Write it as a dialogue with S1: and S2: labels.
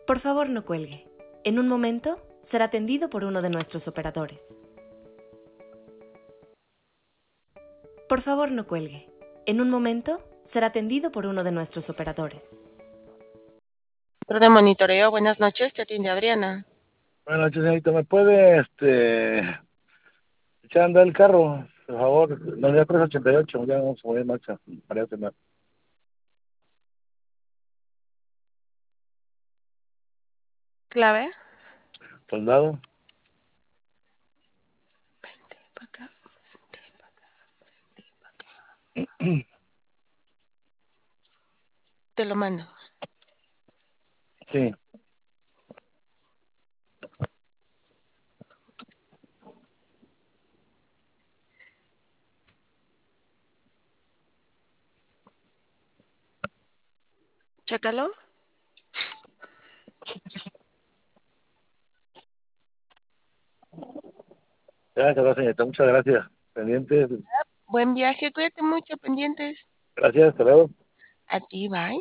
S1: Por favor, no cuelgue. En un momento será atendido por uno de nuestros operadores. Por favor, no cuelgue. En un momento será atendido por uno de nuestros operadores.
S2: Centro de monitoreo, buenas noches, te atiende Adriana.
S3: Buenas noches, señorita. ¿Me puede echar a andar el carro, por favor? La unidad 388, ya vamos a mover en marcha. María Terminal.
S2: ¿Clave?
S3: Soldado.
S2: Vente para acá. Te lo mando.
S3: Sí.
S2: Chécalo.
S3: Gracias, señorita. Muchas gracias. Pendientes.
S2: Buen viaje, cuídate mucho, pendientes.
S3: Gracias, hasta luego.
S2: A ti, bye.